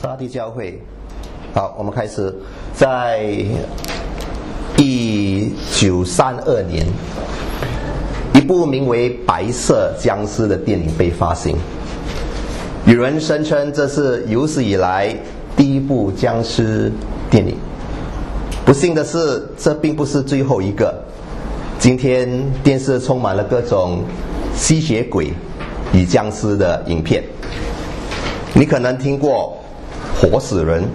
沙地教会。好，我们开始。在1932年，一部名为《白色僵尸》的电影被发行。有人声称这是有史以来第一部僵尸电影。不幸的是，这并不是最后一个。今天电视充满了各种吸血鬼与僵尸的影片。你可能听过活死人，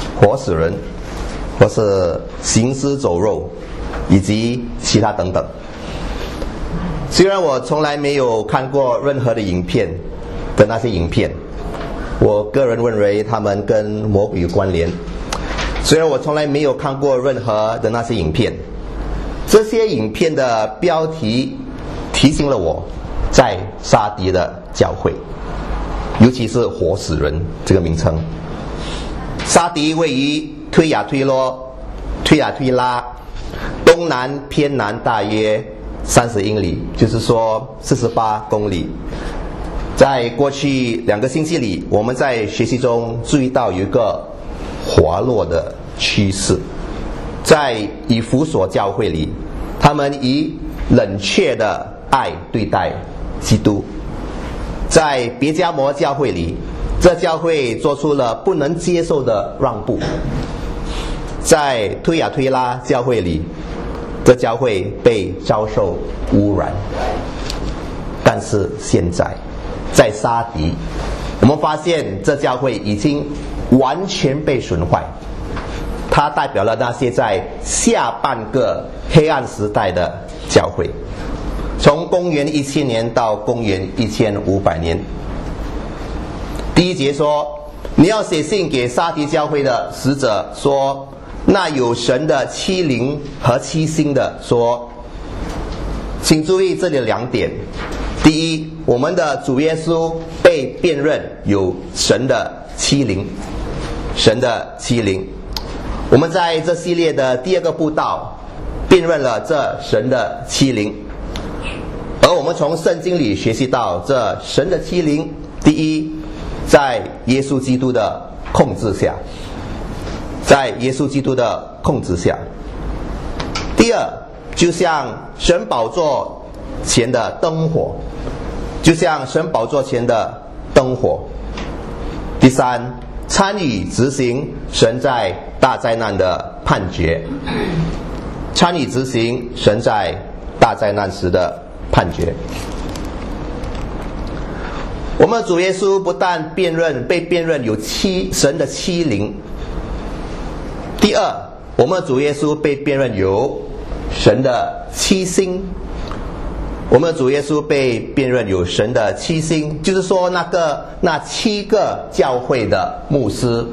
或是行尸走肉，以及其他等等。虽然我从来没有看过任何的影片的那些影片，我个人认为他们跟魔鬼有关联。虽然我从来没有看过任何的那些影片，这些影片的标题提醒了我在沙迪的教会，尤其是活死人这个名称。沙迪位于推雅推拉东南偏南大约30英里，就是说48公里。在过去2个星期里，我们在学习中注意到有一个滑落的趋势。在以弗所教会里，他们以冷却的爱对待基督。在别迦摩教会里，这教会做出了不能接受的让步。在推雅推拉教会里，这教会被遭受污染。但是现在在沙迪，我们发现这教会已经完全被损坏。它代表了那些在下半个黑暗时代的教会，从公元1000年到公元1500年。第1节说，你要写信给沙迪教会的使者说，那有神的7灵和7星的说。请注意这里2点。第一，我们的主耶稣被辨认有神的7灵，神的7灵。我们在这系列的第2个布道辨认了这神的7灵，而我们从圣经里学习到这神的7灵。第一，在耶稣基督的控制下，在耶稣基督的控制下。第二，就像神宝座前的灯火，就像神宝座前的灯火。第三，参与执行神在大灾难的判决，参与执行神在大灾难时的判决。我们主耶稣不但被辨认有神的7灵，第二，我们主耶稣被辨认有神的7星。我们主耶稣被辨认有神的7星，就是说那7个教会的牧师。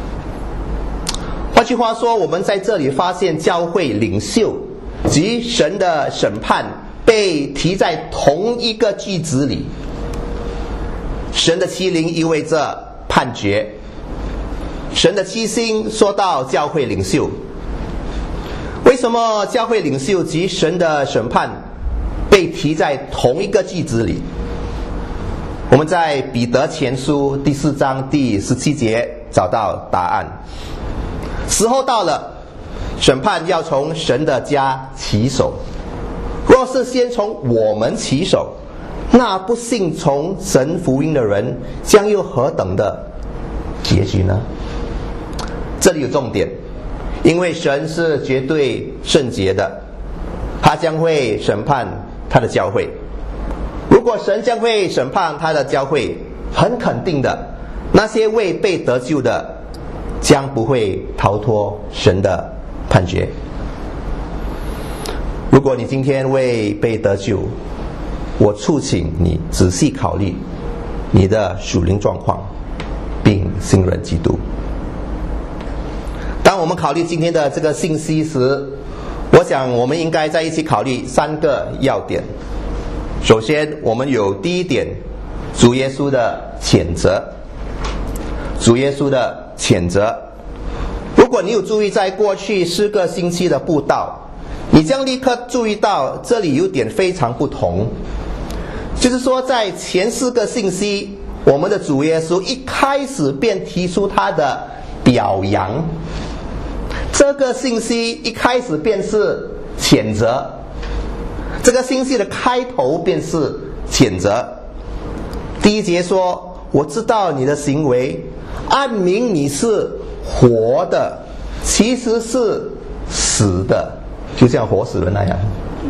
换句话说，我们在这里发现教会领袖及神的审判被提在同一个句子里。神的7灵意味着判决，神的7星说到教会领袖。为什么教会领袖及神的审判被提在同一个句子里？我们在彼得前书第4章第17节找到答案。时候到了，审判要从神的家起手。若是先从我们起手，那不信从神福音的人将有何等的结局呢？这里有重点，因为神是绝对圣洁的，他将会审判他的教会。如果神将会审判他的教会，很肯定的，那些未被得救的将不会逃脱神的判决。如果你今天未被得救，我促请你仔细考虑你的属灵状况，并信任基督。当我们考虑今天的这个信息时，我想我们应该在一起考虑3个要点。首先，我们有第1点，主耶稣的谴责。主耶稣的谴责。如果你有注意在过去4个星期的布道，你将立刻注意到这里有点非常不同。就是说，在前4个信息， 我们的主耶稣一开始便提出他的表扬，这个信息一开始便是谴责，这个信息的开头便是谴责。第一节说，我知道你的行为，暗明你是活的，其实是死的，就像活死人那样。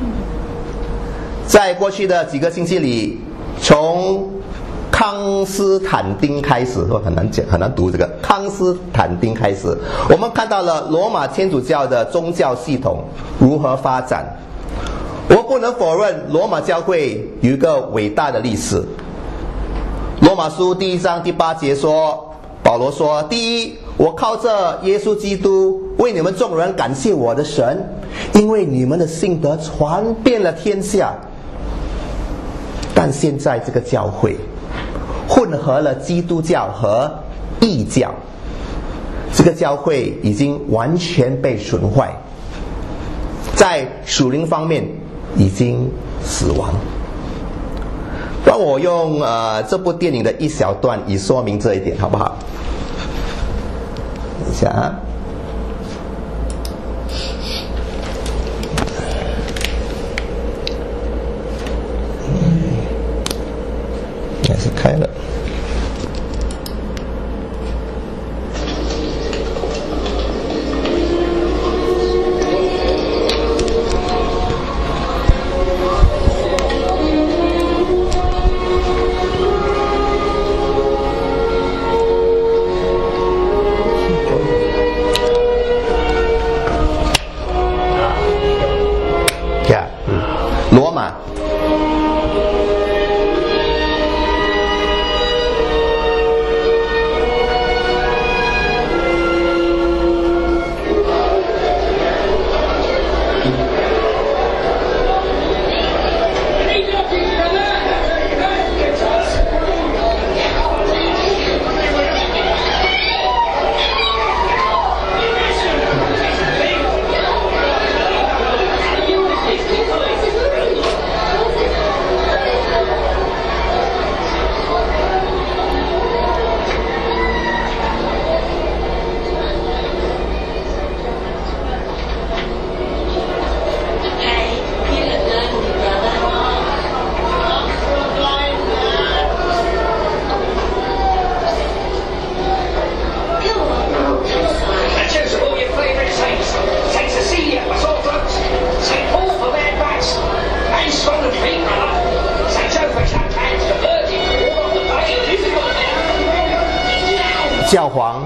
在过去的几个星期里，从康斯坦丁开始，很难讲，很难读这个康斯坦丁开始，我们看到了罗马天主教的宗教系统如何发展。我不能否认罗马教会有一个伟大的历史。罗马书第1章第8节说，保罗说，第一，我靠着耶稣基督为你们众人感谢我的神，因为你们的信德传遍了天下。但现在这个教会混合了基督教和异教，这个教会已经完全被损坏，在属灵方面已经死亡。让我用这部电影的一小段以说明这一点，好不好？等一下啊。应该是开了。罗马教皇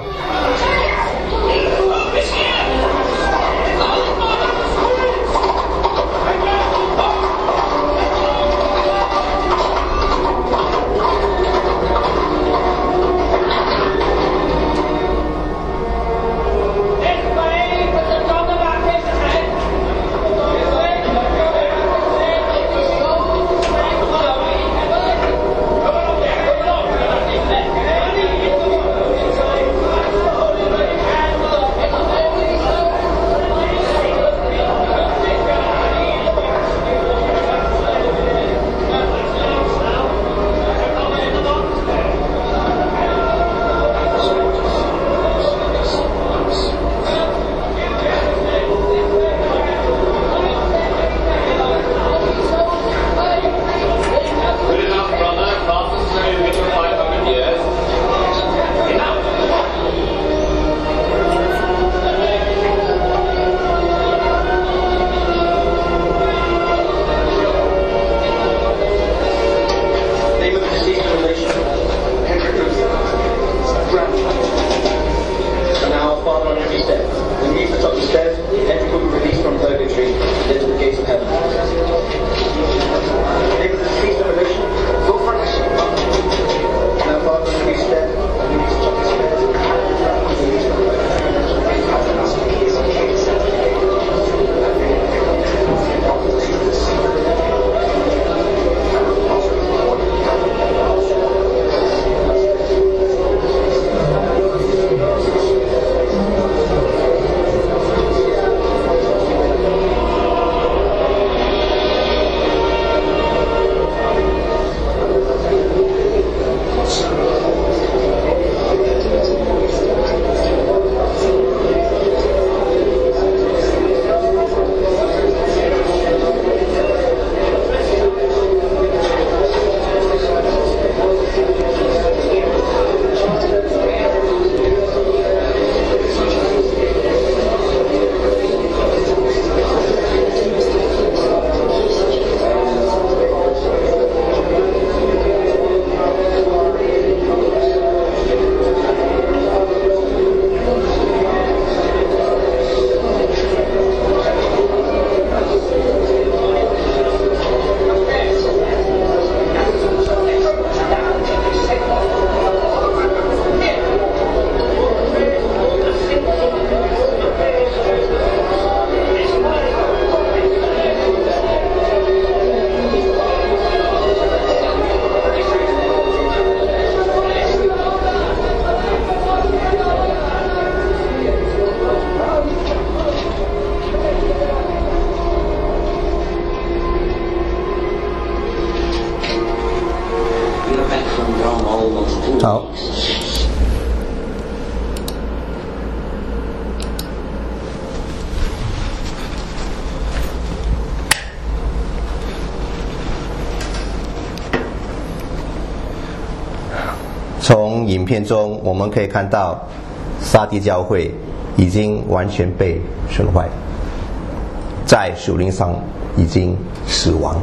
从影片中我们可以看到，撒狄教会已经完全被损坏，在属灵上已经死亡。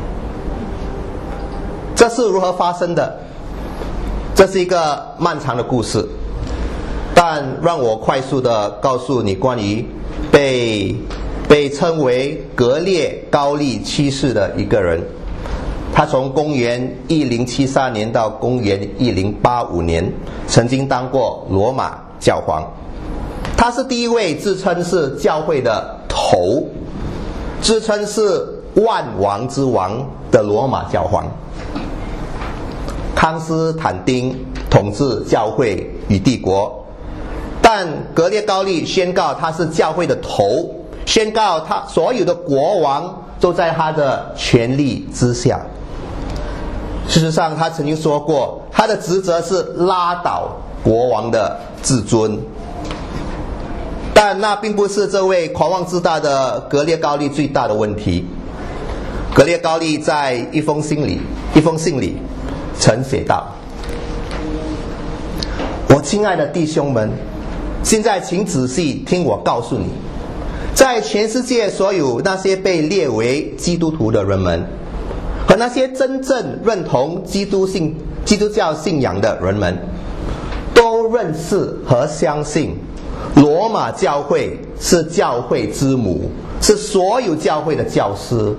这是如何发生的？这是一个漫长的故事，但让我快速的告诉你关于被称为格列高利七世的一个人。他从公元1073年到公元1085年曾经当过罗马教皇。他是第一位自称是教会的头，自称是万王之王的罗马教皇。康斯坦丁统治教会与帝国，但格列高利宣告他是教会的头，宣告他所有的国王都在他的权力之下。事实上，他曾经说过，他的职责是拉倒国王的至尊。但那并不是这位狂妄自大的格列高利最大的问题。格列高利在一封信里曾写道：我亲爱的弟兄们，现在请仔细听我告诉你，在全世界所有那些被列为基督徒的人们，和那些真正认同基督教信仰的人们，都认识和相信罗马教会是教会之母，是所有教会的教师。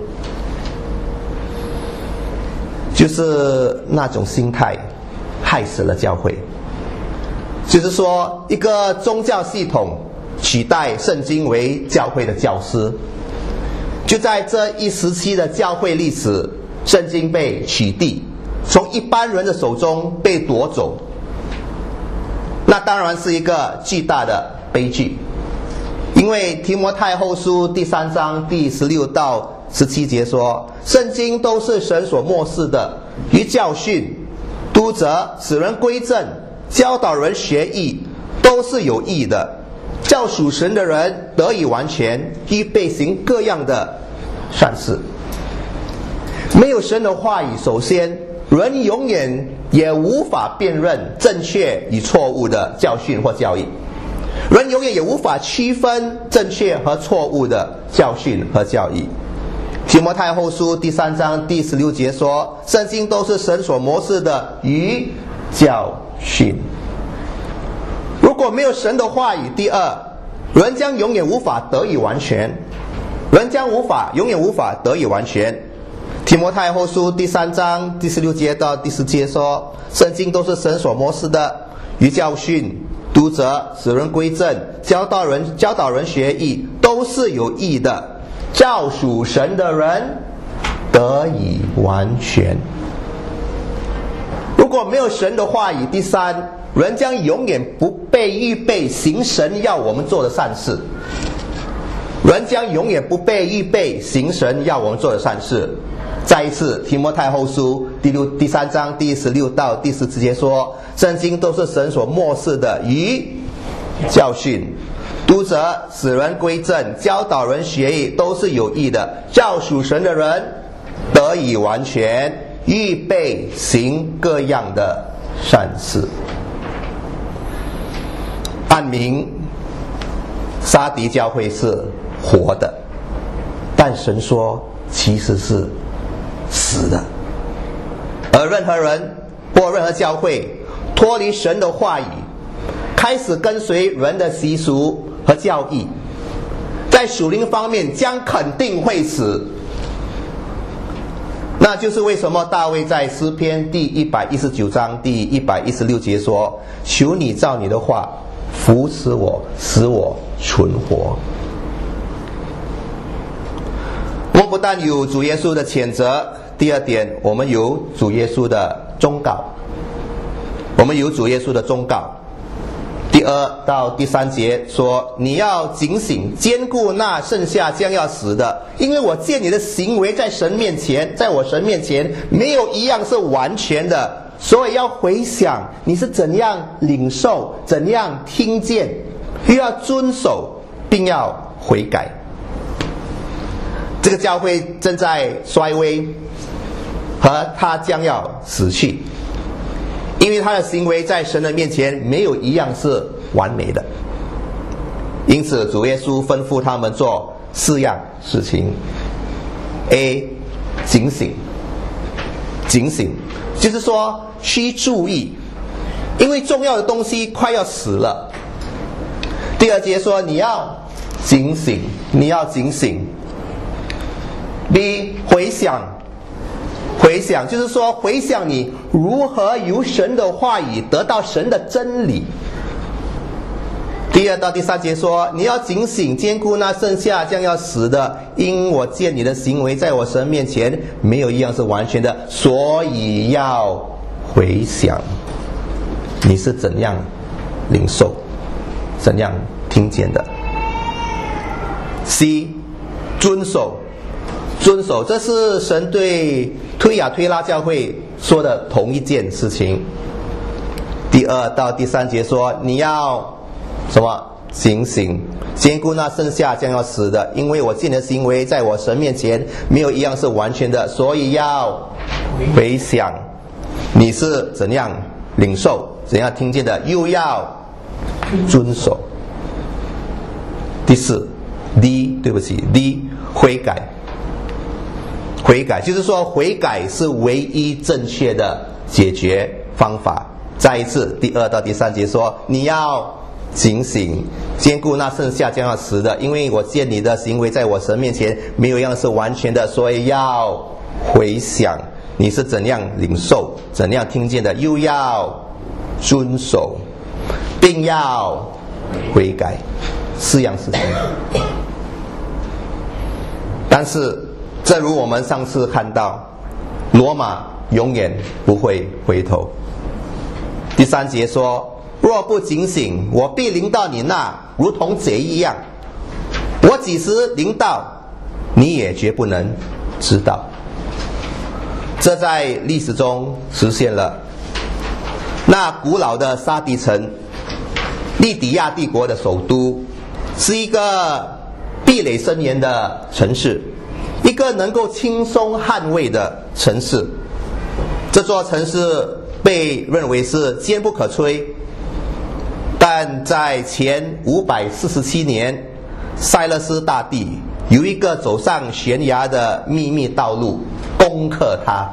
就是那种心态害死了教会。就是说，一个宗教系统取代圣经为教会的教师。就在这一时期的教会历史，圣经被取缔，从一般人的手中被夺走，那当然是一个巨大的悲剧。因为提摩太后书第3章第16到17节说，圣经都是神所默示的，于教训、督责、使人归正、教导人学义，都是有益的，叫属神的人得以完全，预备行各样的善事。没有神的话语，首先人永远也无法辨认正确与错误的教训或教义，人永远也无法区分正确和错误的教训和教义。提摩太后书第3章第16节说，圣经都是神所默示的于教训。如果没有神的话语，第二，人将永远无法得以完全，人将永远无法得以完全。提摩太后书第3章第16节到第10节说，圣经都是神所默示的，于教训、督责、使人归正、教导人学义，都是有益的，叫属神的人得以完全。如果没有神的话语，第三，人将永远不被预备行神要我们做的善事。人将永远不被预备行神要我们做的善事。再一次，提摩太后书第3章第16到第17节说，圣经都是神所默示的，于教训、督责、使人归正、教导人学义，都是有益的，叫属神的人得以完全，预备行各样的善事。按明撒狄教会是活的，但神说其实是死的。而任何人或任何教会脱离神的话语，开始跟随人的习俗和教义，在属灵方面将肯定会死。那就是为什么大卫在诗篇第119章第116节说，求你照你的话扶持我，使我存活。我们不但有主耶稣的谴责，第二点，我们有主耶稣的忠告。我们有主耶稣的忠告。第2到第3节说，你要警醒，坚固那剩下将要死的，因为我见你的行为在神面前，在我神面前没有一样是完全的， 所以要回想你是怎样领受，怎样听见，又要遵守，并要悔改。这个教会正在衰微，和他将要死去，因为他的行为在神的面前没有一样是完美的。因此主耶稣吩咐他们做4样事情。 A. 警醒，警醒就是说需注意，因为重要的东西快要死了。第2节说你要警醒，你要警醒。B. 回想，回想就是说回想你如何由神的话语得到神的真理。第2到第3节说你要警醒，兼顾那剩下将要死的，因我见你的行为在我神面前没有一样是完全的，所以要回想你是怎样领受，怎样听见的。C. 遵守，遵守，这是神对推雅推拉教会说的同一件事情。第2到第3节说你要什么？警醒，兼顾那剩下将要死的，因为我见你的行为在我神面前没有一样是完全的，所以要回想你是怎样领受，怎样听见的，又要遵守。第4 D 对不起 D 悔改，悔改就是说悔改是唯一正确的解决方法。再一次第2到第3节说你要警醒，兼顾那剩下将要死的，因为我见你的行为在我神面前没有一样是完全的，所以要回想你是怎样领受，怎样听见的，又要遵守，并要悔改。4样事情。但是正如我们上次看到，罗马永远不会回头。第3节说若不警醒，我必临到你那如同贼一样，我几时临到，你也绝不能知道。这在历史中实现了。那古老的沙迪城，利底亚帝国的首都，是一个壁垒森严的城市，一个能够轻松捍卫的城市。这座城市被认为是坚不可摧，但在前547年，塞勒斯大帝有一个走上悬崖的秘密道路攻克它。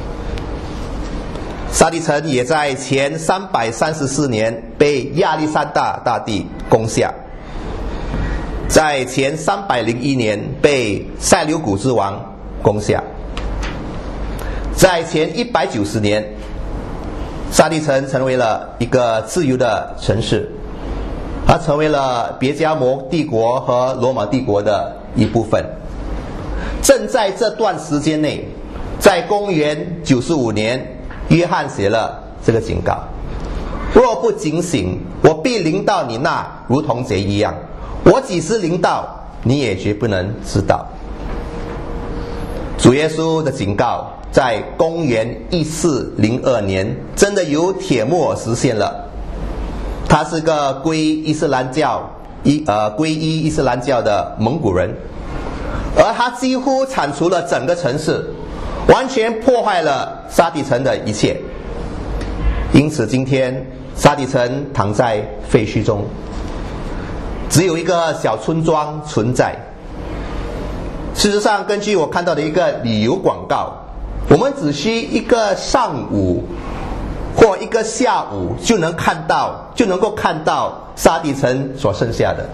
沙迪城也在前334年被亚历山大大帝攻下，在前301年被塞琉古之王攻下，在前190年，沙迪城成为了一个自由的城市，它成为了别加摩帝国和罗马帝国的一部分。正在这段时间内，在公元95年，约翰写了这个警告：若不警醒，我必临到你那如同贼一样，我几时临到，你也绝不能知道。主耶稣的警告在公元1402年真的由铁木尔实现了。他是个皈依伊斯兰教的蒙古人，而他几乎铲除了整个城市，完全破坏了沙迪城的一切。因此今天沙迪城躺在废墟中，只有一个小村庄存在。事实上，根据我看到的一个旅游广告，我们只需一个上午或一个下午就能够看到沙迪城所剩下的。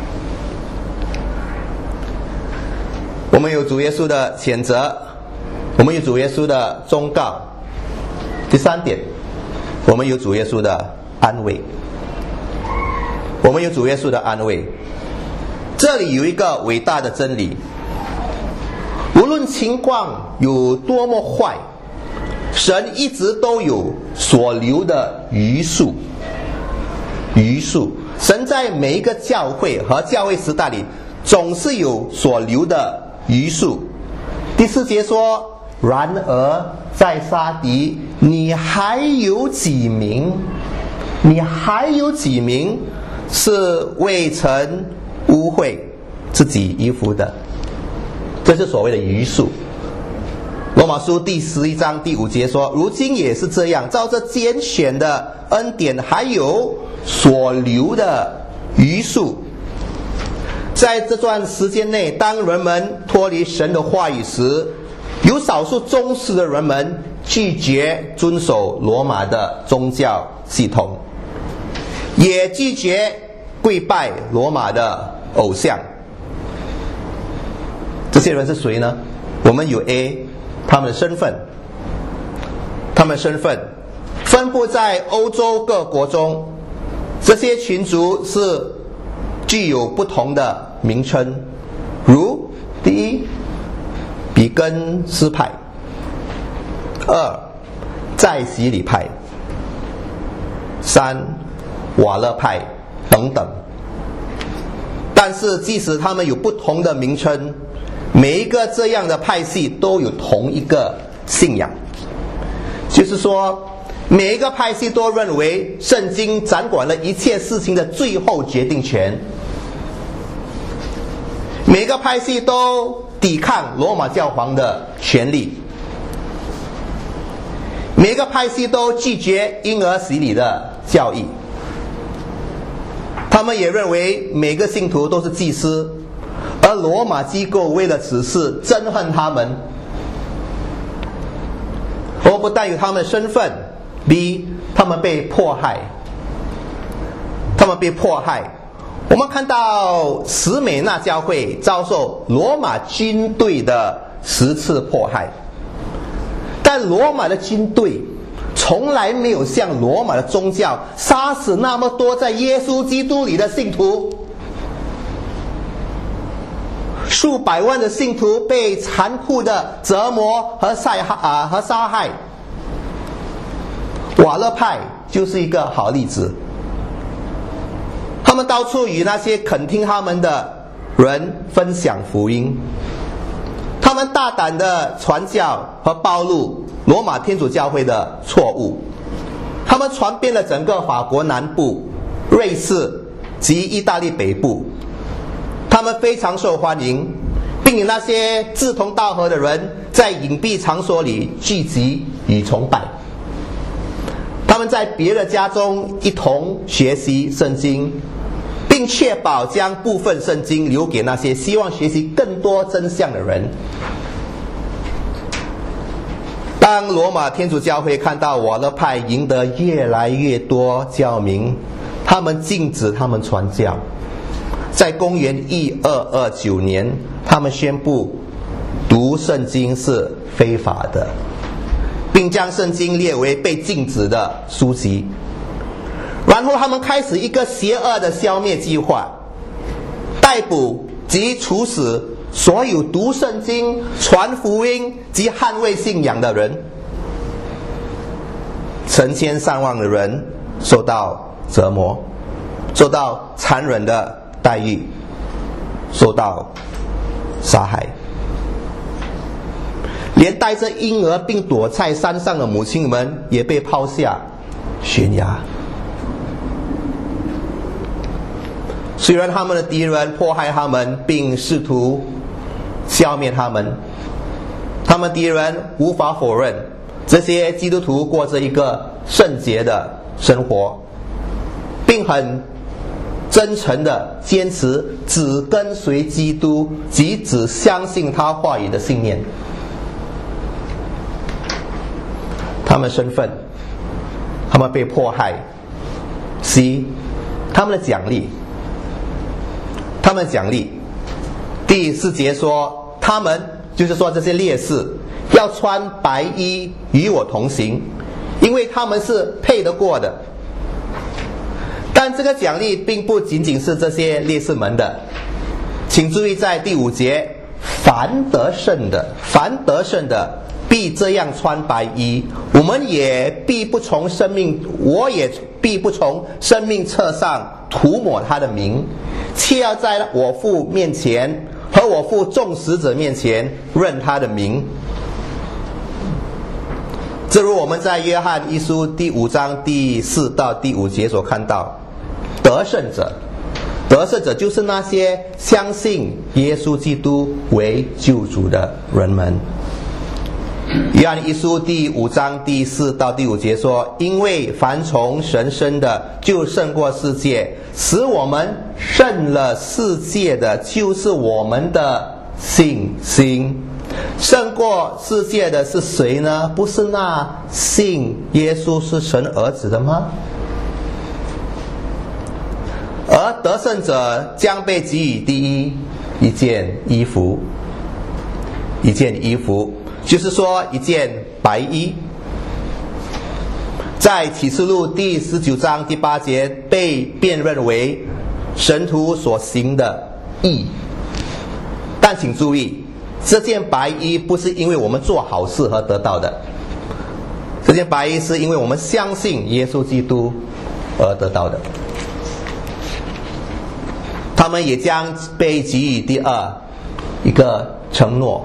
我们有主耶稣的谴责，我们有主耶稣的忠告。第3点，我们有主耶稣的安慰。我们有主耶稣的安慰。这里有一个伟大的真理，无论情况有多么坏，神一直都有所留的余数。神在每一个教会和教会时代里总是有所留的余数。第4节说然而在撒狄，你还有几名？你还有几名是未曾污秽自己衣服的？这是所谓的余数。罗马书第11章第5节说，如今也是这样，照这拣选的恩典，还有所留的余数。在这段时间内，当人们脱离神的话语时，有少数忠实的人们拒绝遵守罗马的宗教系统，也拒绝跪拜罗马的偶像。这些人是谁呢？我们有 A， 他们的身份分布在欧洲各国中，这些群族是具有不同的名称，如第一，比根斯派；2，在洗礼派；3，瓦勒派等等。但是即使他们有不同的名称，每一个这样的派系都有同一个信仰，就是说每一个派系都认为圣经掌管了一切事情的最后决定权，每个派系都抵抗罗马教皇的权力，每个派系都拒绝婴儿洗礼的教义。他们也认为每个信徒都是祭司，而罗马机构为了此事憎恨他们。而不但有他们的身份 ，B， 他们被迫害。我们看到史美纳教会遭受罗马军队的10次迫害，但罗马的军队从来没有像罗马的宗教杀死那么多在耶稣基督里的信徒，数百万的信徒被残酷的折磨和杀害。瓦勒派就是一个好例子，他们到处与那些肯听他们的人分享福音，他们大胆的传教和暴露罗马天主教会的错误，他们传遍了整个法国南部、瑞士及意大利北部，他们非常受欢迎，并与那些志同道合的人在隐蔽场所里聚集与崇拜。他们在别的家中一同学习圣经，并确保将部分圣经留给那些希望学习更多真相的人。当罗马天主教会看到瓦勒派赢得越来越多教民，他们禁止他们传教。在公元1229年，他们宣布读圣经是非法的，并将圣经列为被禁止的书籍。然后他们开始一个邪恶的消灭计划，逮捕及处死所有读圣经、传福音及捍卫信仰的人。成千上万的人受到折磨，受到残忍的待遇，受到杀害。连带着婴儿并躲在山上的母亲们也被抛下悬崖。虽然他们的敌人迫害他们并试图消灭他们，他们敌人无法否认这些基督徒过着一个圣洁的生活，并很真诚地坚持只跟随基督及只相信他话语的信念。他们身份，他们被迫害。C， 他们的奖励。第4节说，他们就是说这些烈士要穿白衣与我同行，因为他们是配得过的。但这个奖励并不仅仅是这些烈士们的，请注意在第5节，凡得胜的必这样穿白衣，我也必不从生命册上涂抹他的名，切要在我父面前和我父众使者面前认他的名。 正如我们在约翰一书第5章第4到第5节所看到，得胜者就是那些相信耶稣基督为救主的人们。约翰一书第5章第4到第5节说，因为凡从神生的就胜过世界，使我们胜了世界的就是我们的信心。胜过世界的是谁呢？不是那信耶稣是神儿子的吗？而得胜者将被给予第一件衣服，就是说一件白衣。在启示录第19章第8节被辨认为神徒所行的义。但请注意，这件白衣不是因为我们做好事而得到的，这件白衣是因为我们相信耶稣基督而得到的。他们也将被给予第二一个承诺，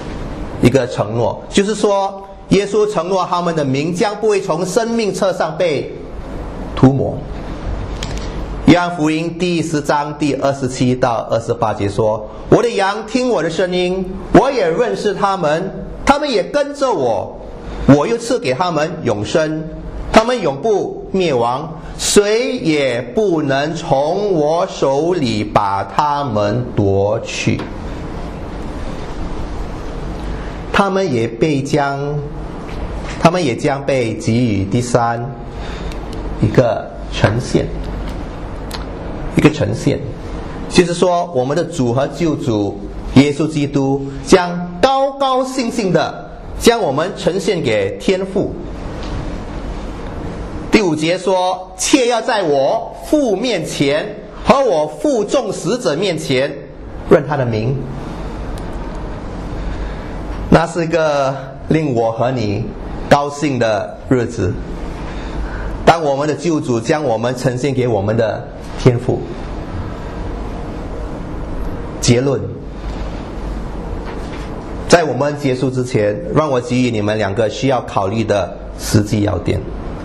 就是说耶稣承诺他们的名将不会从生命册上被涂抹。约翰福音第10章第27到28节说，我的羊听我的声音，我也认识他们，他们也跟着我，我又赐给他们永生，他们永不灭亡，谁也不能从我手里把他们夺去。他们也将被给予第三一个呈现，就是说我们的主和救主耶稣基督将高高兴兴的将我们呈现给天父。第5节说，切要在我父面前和我父众使者面前认他的名。那是一个令我和你高兴的日子，当我们的救主将我们呈现给我们的天父。结论，在我们结束之前，让我给予你们2个需要考虑的实际要点。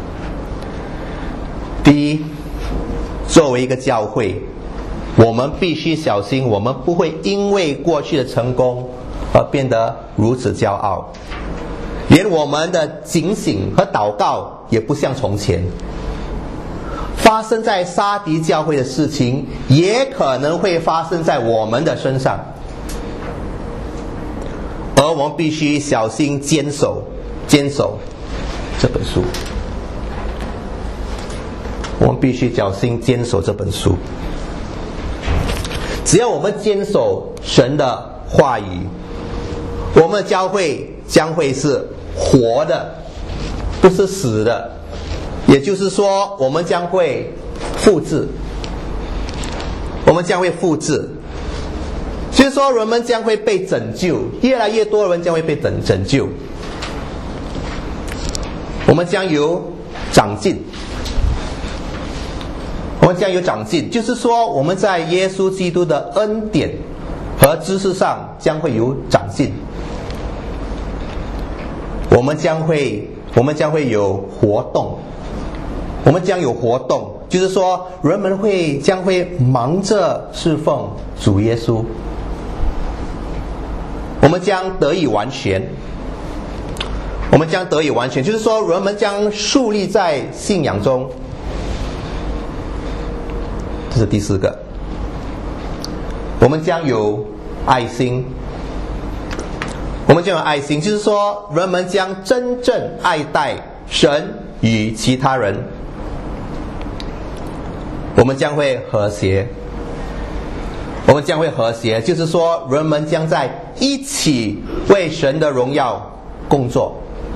第一，作为一个教会，我们必须小心，我们不会因为过去的成功而变得如此骄傲，连我们的警醒和祷告也不像从前。发生在撒狄教会的事情也可能会发生在我们的身上，而我们必须小心坚守这本书。我们必须小心坚守这本书。只要我们坚守神的话语，我们的教会将会是活的，不是死的。也就是说，我们将会复制，就是说人们将会被拯救，越来越多人将会被拯救，我们将有长进，就是说我们在耶稣基督的恩典和知识上将会有长进，我们将会有活动，就是说人们将会忙着侍奉主耶稣，我们将得以完全，就是说人们将树立在信仰中。这是第4个，我们将有爱心，就是说人们将真正爱戴神与其他人。我们将会和谐，就是说人们将在一起为神的荣耀工作。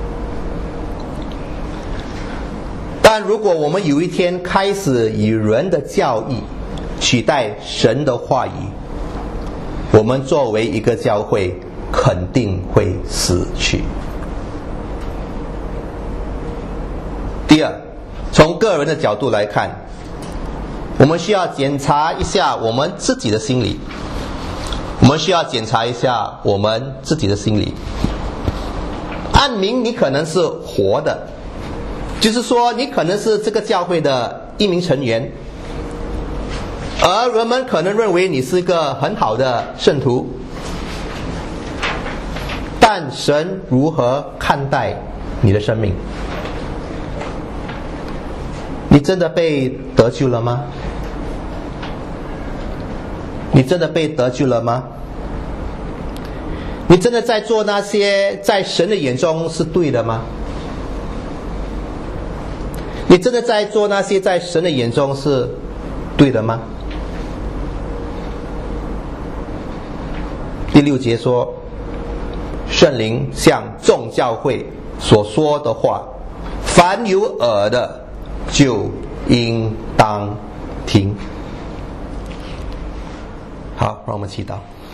但如果我们有一天开始以人的教义取代神的话语，我们作为一个教会肯定会死去。第二，从个人的角度来看，我们需要检查一下我们自己的心理。 按名你可能是活的，就是说你可能是这个教会的一名成员，而人们可能认为你是一个很好的圣徒，但神如何看待你的生命？你真的被得救了吗？你真的被得救了吗？你真的在做那些在神的眼中是对的吗？你真的在做那些在神的眼中是对的吗？第6节说，圣灵向众教会所说的话，凡有耳的就应当听。好，让我们祈祷。